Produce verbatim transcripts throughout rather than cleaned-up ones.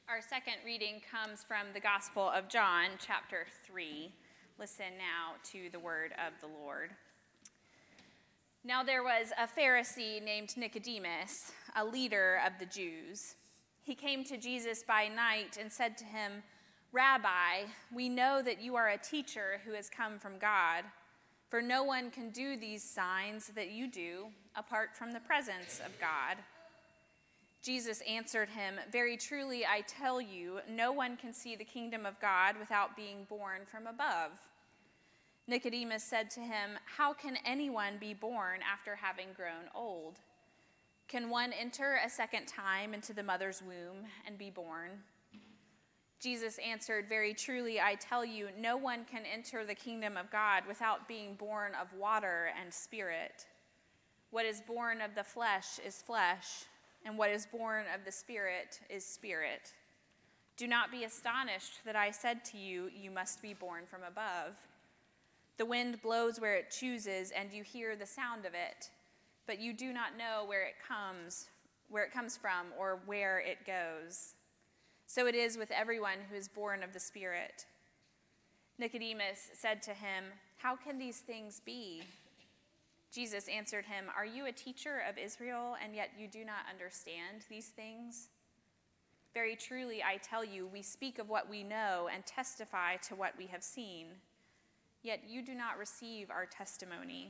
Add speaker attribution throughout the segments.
Speaker 1: Our second reading comes from the Gospel of John, chapter three. Listen now to the word of the Lord. Now there was a Pharisee named Nicodemus, a leader of the Jews. He came to Jesus by night and said to him, "Rabbi, we know that you are a teacher who has come from God, for no one can do these signs that you do apart from the presence of God." Jesus answered him, "Very truly I tell you, no one can see the kingdom of God without being born from above." Nicodemus said to him, "How can anyone be born after having grown old? Can one enter a second time into the mother's womb and be born?" Jesus answered, "Very truly I tell you, no one can enter the kingdom of God without being born of water and spirit. What is born of the flesh is flesh, and what is born of the Spirit is spirit. Do not be astonished that I said to you, you must be born from above. The wind blows where it chooses, and you hear the sound of it, but you do not know where it comes, where it comes from or where it goes. So it is with everyone who is born of the Spirit." Nicodemus said to him, "How can these things be?" Jesus answered him, "Are you a teacher of Israel, and yet you do not understand these things? Very truly, I tell you, we speak of what we know and testify to what we have seen, yet you do not receive our testimony.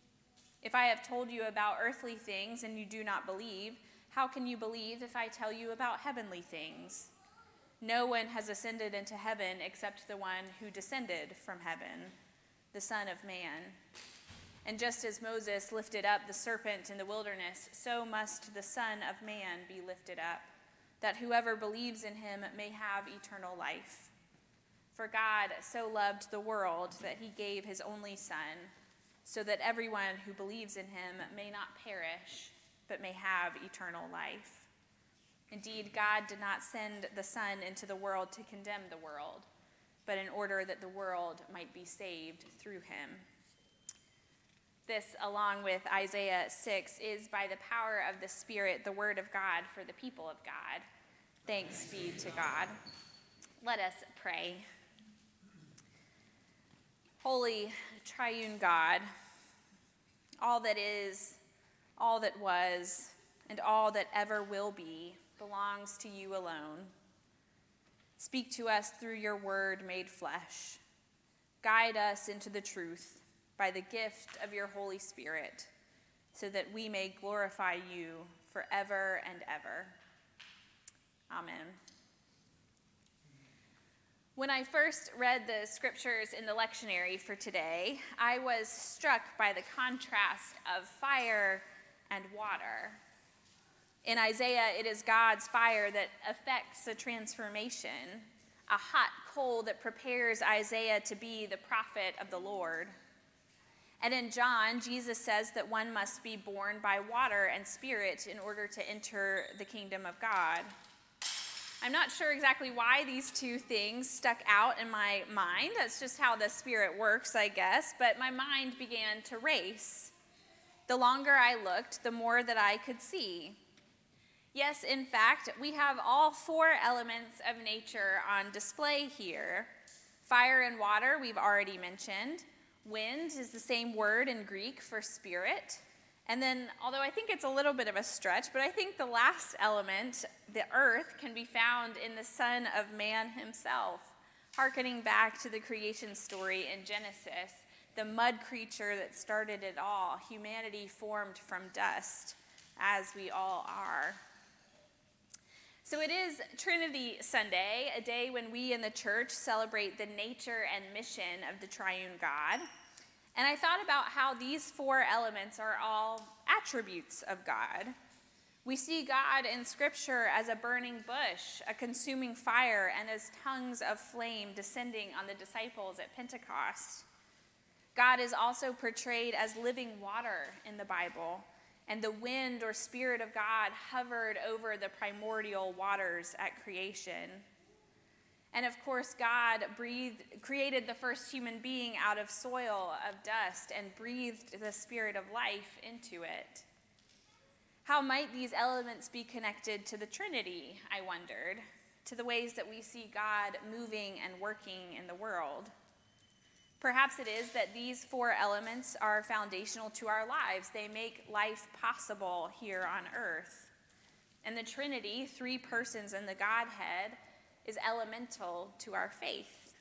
Speaker 1: If I have told you about earthly things and you do not believe, how can you believe if I tell you about heavenly things? No one has ascended into heaven except the one who descended from heaven, the Son of Man. And just as Moses lifted up the serpent in the wilderness, so must the Son of Man be lifted up, that whoever believes in him may have eternal life. For God so loved the world that he gave his only Son, so that everyone who believes in him may not perish, but may have eternal life. Indeed, God did not send the Son into the world to condemn the world, but in order that the world might be saved through him." This, along with Isaiah six, is by the power of the Spirit, the word of God for the people of God. Thanks be to God. Let us pray. Holy, triune God, all that is, all that was, and all that ever will be belongs to you alone. Speak to us through your word made flesh. Guide us into the truth by the gift of your Holy Spirit, so that we may glorify you forever and ever. Amen. When I first read the scriptures in the lectionary for today, I was struck by the contrast of fire and water. In Isaiah, it is God's fire that effects a transformation, a hot coal that prepares Isaiah to be the prophet of the Lord. And in John, Jesus says that one must be born by water and spirit in order to enter the kingdom of God. I'm not sure exactly why these two things stuck out in my mind. That's just how the Spirit works, I guess. But my mind began to race. The longer I looked, the more that I could see. Yes, in fact, we have all four elements of nature on display here. Fire and water, we've already mentioned. Wind is the same word in Greek for spirit. And then, although I think it's a little bit of a stretch, but I think the last element, the earth, can be found in the Son of Man himself, hearkening back to the creation story in Genesis, the mud creature that started it all, humanity formed from dust, as we all are. So it is Trinity Sunday, a day when we in the church celebrate the nature and mission of the triune God. And I thought about how these four elements are all attributes of God. We see God in Scripture as a burning bush, a consuming fire, and as tongues of flame descending on the disciples at Pentecost. God is also portrayed as living water in the Bible, and the wind or Spirit of God hovered over the primordial waters at creation. And of course, God breathed, created the first human being out of soil, of dust, and breathed the Spirit of life into it. How might these elements be connected to the Trinity, I wondered? to the ways that we see God moving and working in the world. Perhaps it is that these four elements are foundational to our lives. They make life possible here on earth. And the Trinity, three persons in the Godhead, is elemental to our faith.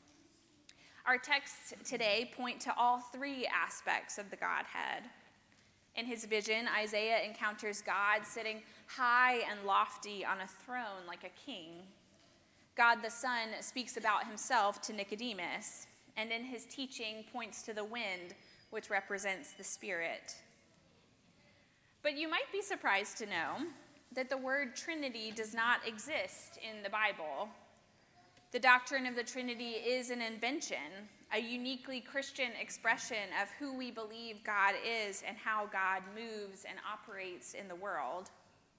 Speaker 1: Our texts today point to all three aspects of the Godhead. In his vision, Isaiah encounters God sitting high and lofty on a throne like a king. God the Son speaks about himself to Nicodemus, and in his teaching points to the wind, which represents the Spirit. But you might be surprised to know that the word Trinity does not exist in the Bible. The doctrine of the Trinity is an invention, a uniquely Christian expression of who we believe God is and how God moves and operates in the world.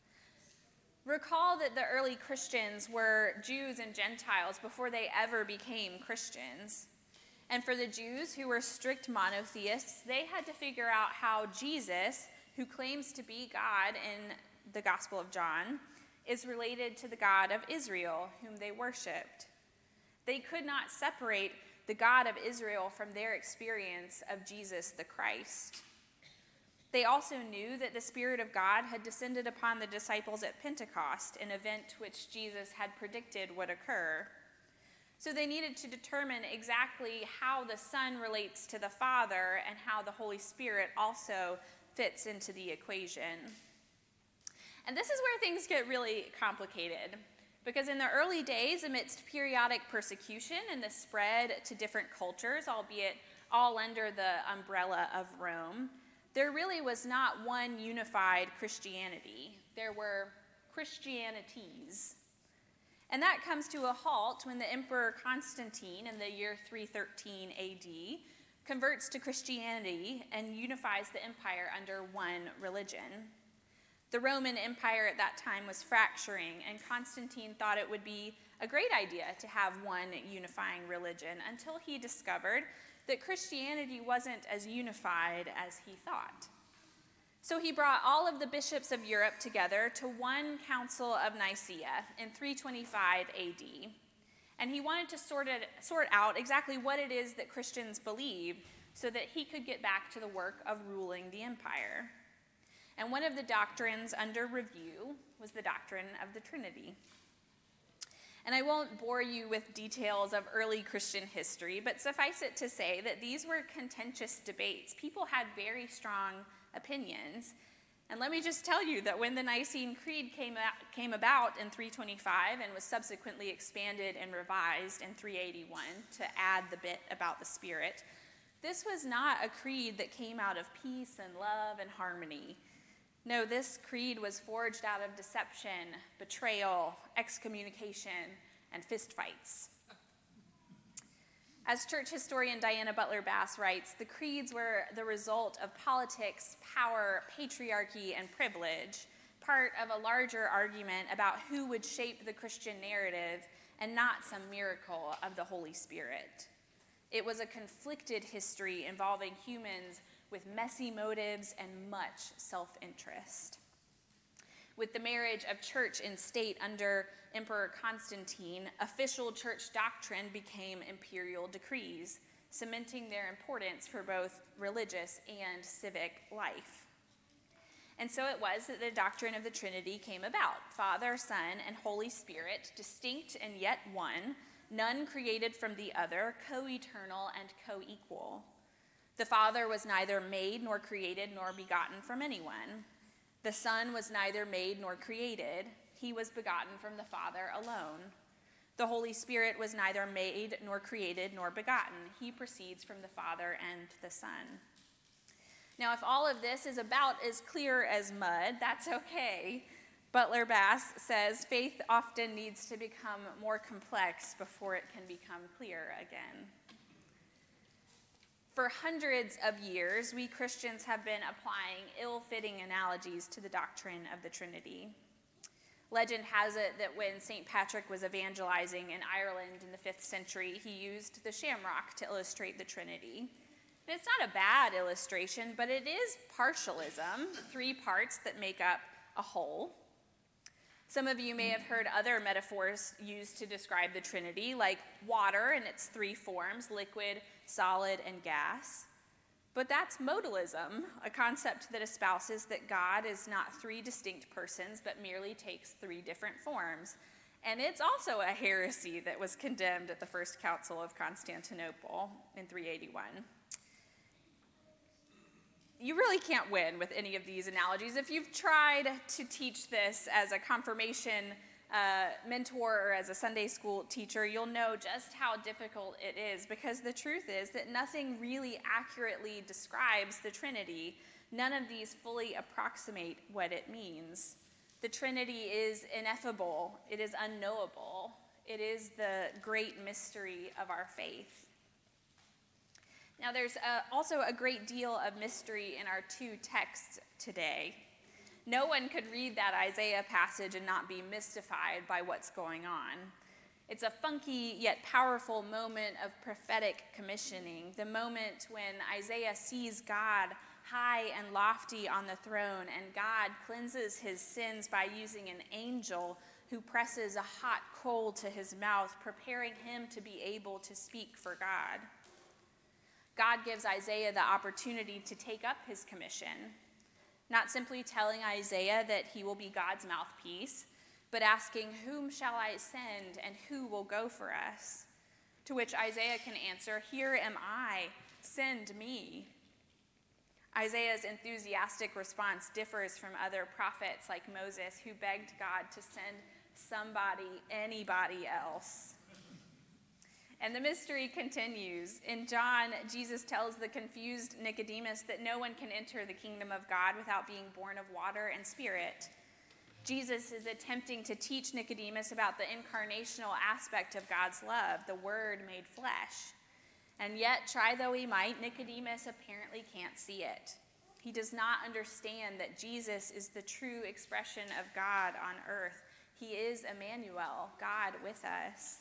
Speaker 1: Recall that the early Christians were Jews and Gentiles before they ever became Christians. And for the Jews, who were strict monotheists, they had to figure out how Jesus, who claims to be God in the Gospel of John, is related to the God of Israel, whom they worshiped. They could not separate the God of Israel from their experience of Jesus the Christ. They also knew that the Spirit of God had descended upon the disciples at Pentecost, an event which Jesus had predicted would occur. So they needed to determine exactly how the Son relates to the Father and how the Holy Spirit also fits into the equation. And this is where things get really complicated, because in the early days, amidst periodic persecution and the spread to different cultures, albeit all under the umbrella of Rome, there really was not one unified Christianity. There were Christianities. And that comes to a halt when the Emperor Constantine, in the year three thirteen A D, converts to Christianity and unifies the empire under one religion. The Roman Empire at that time was fracturing, and Constantine thought it would be a great idea to have one unifying religion until he discovered that Christianity wasn't as unified as he thought. So he brought all of the bishops of Europe together to one Council of Nicaea in three twenty-five A D. And he wanted to sort, it, sort out exactly what it is that Christians believe so that he could get back to the work of ruling the empire. And one of the doctrines under review was the doctrine of the Trinity. And I won't bore you with details of early Christian history, but suffice it to say that these were contentious debates. People had very strong opinions. And let me just tell you that when the Nicene Creed came, out, came about in three twenty-five and was subsequently expanded and revised in three eighty-one to add the bit about the Spirit, this was not a creed that came out of peace and love and harmony. No, this creed was forged out of deception, betrayal, excommunication, and fistfights. As church historian Diana Butler Bass writes, the creeds were the result of politics, power, patriarchy, and privilege, part of a larger argument about who would shape the Christian narrative and not some miracle of the Holy Spirit. It was a conflicted history involving humans with messy motives and much self-interest. With the marriage of church and state under Emperor Constantine, official church doctrine became imperial decrees, cementing their importance for both religious and civic life. And so it was that the doctrine of the Trinity came about: Father, Son, and Holy Spirit, distinct and yet one, none created from the other, co-eternal and co-equal. The Father was neither made nor created nor begotten from anyone. The Son was neither made nor created. He was begotten from the Father alone. The Holy Spirit was neither made nor created nor begotten. He proceeds from the Father and the Son. Now, if all of this is about as clear as mud, that's okay. Butler Bass says faith often needs to become more complex before it can become clear again. For hundreds of years, we Christians have been applying ill-fitting analogies to the doctrine of the Trinity. Legend has it that when Saint Patrick was evangelizing in Ireland in the fifth century, he used the shamrock to illustrate the Trinity. And it's not a bad illustration, but it is partialism, three parts that make up a whole. Some of you may have heard other metaphors used to describe the Trinity, like water in its three forms, liquid, solid, and gas. But that's modalism, a concept that espouses that God is not three distinct persons, but merely takes three different forms. And it's also a heresy that was condemned at the First Council of Constantinople in three eighty-one. You really can't win with any of these analogies. If you've tried to teach this as a confirmation uh, mentor or as a Sunday school teacher, you'll know just how difficult it is, because the truth is that nothing really accurately describes the Trinity. None of these fully approximate what it means. The Trinity is ineffable. It is unknowable. It is the great mystery of our faith. Now, there's a, also a great deal of mystery in our two texts today. No one could read that Isaiah passage and not be mystified by what's going on. It's a funky yet powerful moment of prophetic commissioning, the moment when Isaiah sees God high and lofty on the throne, and God cleanses his sins by using an angel who presses a hot coal to his mouth, preparing him to be able to speak for God. God gives Isaiah the opportunity to take up his commission, not simply telling Isaiah that he will be God's mouthpiece, but asking, "Whom shall I send, and who will go for us?" To which Isaiah can answer, "Here am I, send me." Isaiah's enthusiastic response differs from other prophets like Moses, who begged God to send somebody, anybody else. And the mystery continues. In John, Jesus tells the confused Nicodemus that no one can enter the kingdom of God without being born of water and spirit. Jesus is attempting to teach Nicodemus about the incarnational aspect of God's love, the Word made flesh. And yet, try though he might, Nicodemus apparently can't see it. He does not understand that Jesus is the true expression of God on earth. He is Emmanuel, God with us.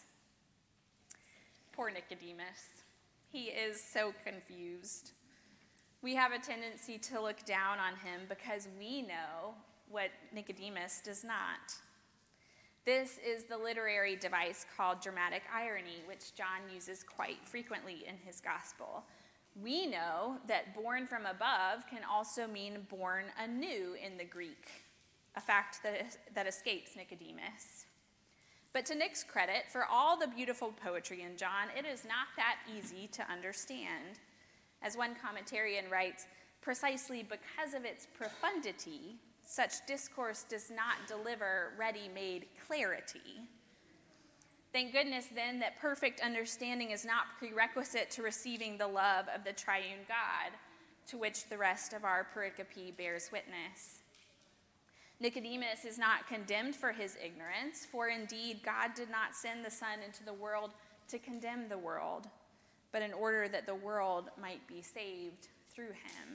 Speaker 1: Poor Nicodemus. He is so confused. We have a tendency to look down on him because we know what Nicodemus does not. This is the literary device called dramatic irony, which John uses quite frequently in his gospel. We know that born from above can also mean born anew in the Greek, a fact that, is, that escapes Nicodemus. But to Nick's credit, for all the beautiful poetry in John, it is not that easy to understand. As one commentarian writes, precisely because of its profundity, such discourse does not deliver ready-made clarity. Thank goodness, then, that perfect understanding is not prerequisite to receiving the love of the triune God, to which the rest of our pericope bears witness. Nicodemus is not condemned for his ignorance, for indeed God did not send the Son into the world to condemn the world, but in order that the world might be saved through him.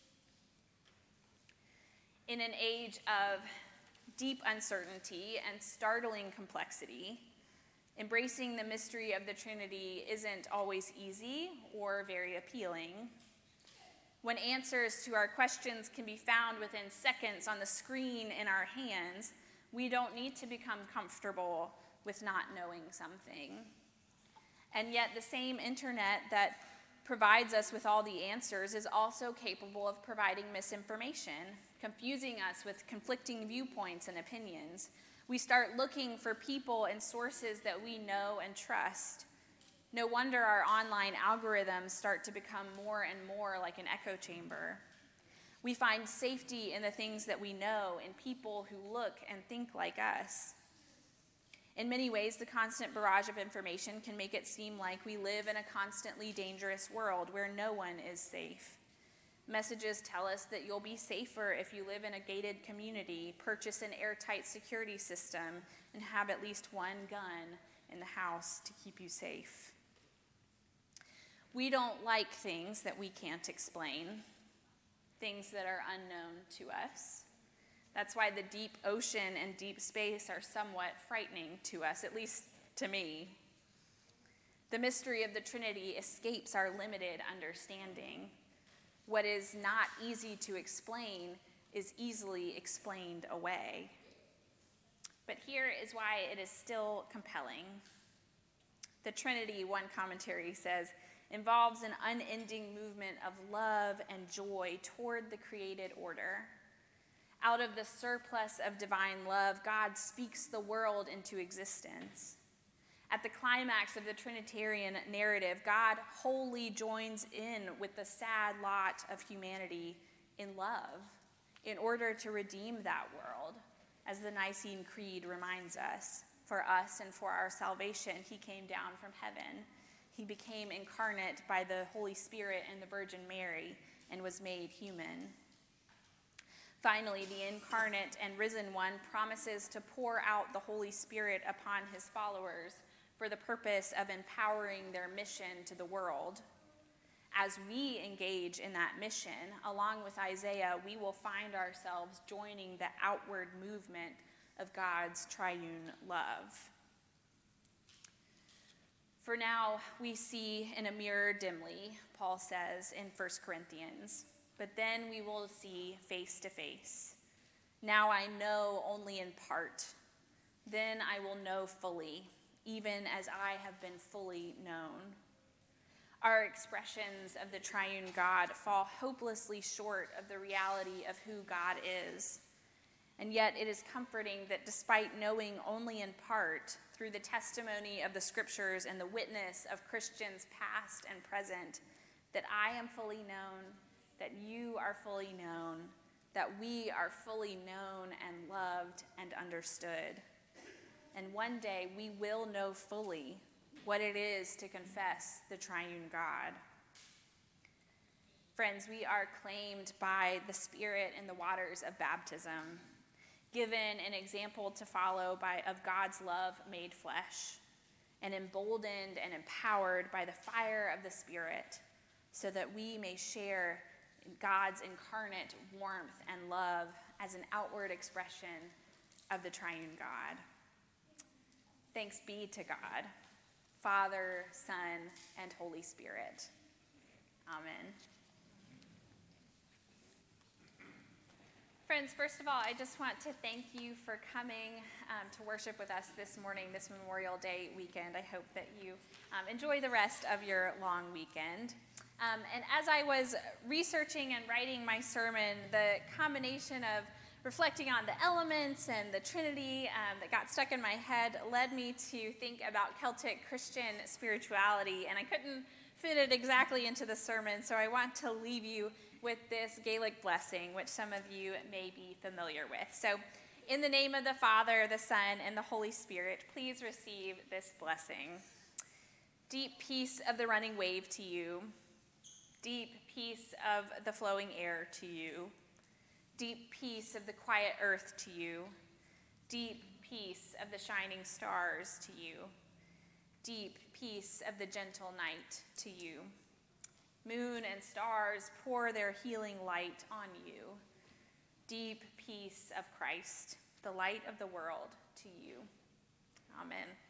Speaker 1: In an age of deep uncertainty and startling complexity, embracing the mystery of the Trinity isn't always easy or very appealing. When answers to our questions can be found within seconds on the screen in our hands, we don't need to become comfortable with not knowing something. And yet the same internet that provides us with all the answers is also capable of providing misinformation, confusing us with conflicting viewpoints and opinions. We start looking for people and sources that we know and trust. No wonder our online algorithms start to become more and more like an echo chamber. We find safety in the things that we know, in people who look and think like us. In many ways, the constant barrage of information can make it seem like we live in a constantly dangerous world where no one is safe. Messages tell us that you'll be safer if you live in a gated community, purchase an airtight security system, and have at least one gun in the house to keep you safe. We don't like things that we can't explain, things that are unknown to us. That's why the deep ocean and deep space are somewhat frightening to us, at least to me. The mystery of the Trinity escapes our limited understanding. What is not easy to explain is easily explained away. But here is why it is still compelling. The Trinity, one commentary says, involves an unending movement of love and joy toward the created order. Out of the surplus of divine love, God speaks the world into existence. At the climax of the Trinitarian narrative, God wholly joins in with the sad lot of humanity in love in order to redeem that world. As the Nicene Creed reminds us, for us and for our salvation, he came down from heaven. He became incarnate by the Holy Spirit and the Virgin Mary and was made human. Finally, the incarnate and risen one promises to pour out the Holy Spirit upon his followers for the purpose of empowering their mission to the world. As we engage in that mission, along with Isaiah, we will find ourselves joining the outward movement of God's triune love. For now, we see in a mirror dimly, Paul says in First Corinthians, but then we will see face to face. Now I know only in part. Then I will know fully, even as I have been fully known. Our expressions of the triune God fall hopelessly short of the reality of who God is. And yet it is comforting that despite knowing only in part, through the testimony of the scriptures and the witness of Christians past and present, that I am fully known, that you are fully known, that we are fully known and loved and understood. And one day we will know fully what it is to confess the triune God. Friends, we are claimed by the Spirit in the waters of baptism, given an example to follow by of God's love made flesh, and emboldened and empowered by the fire of the Spirit, so that we may share God's incarnate warmth and love as an outward expression of the triune God. Thanks be to God, Father, Son, and Holy Spirit. Amen. Friends, first of all, I just want to thank you for coming um, to worship with us this morning, this Memorial Day weekend. I hope that you um, enjoy the rest of your long weekend. Um, and as I was researching and writing my sermon, the combination of reflecting on the elements and the Trinity um, that got stuck in my head led me to think about Celtic Christian spirituality, and I couldn't fit it exactly into the sermon, so I want to leave you with this Gaelic blessing, which some of you may be familiar with. So, in the name of the Father, the Son, and the Holy Spirit, please receive this blessing. Deep peace of the running wave to you. Deep peace of the flowing air to you. Deep peace of the quiet earth to you. Deep peace of the shining stars to you. Deep peace of the gentle night to you. Moon and stars pour their healing light on you. Deep peace of Christ, the light of the world, to you. Amen.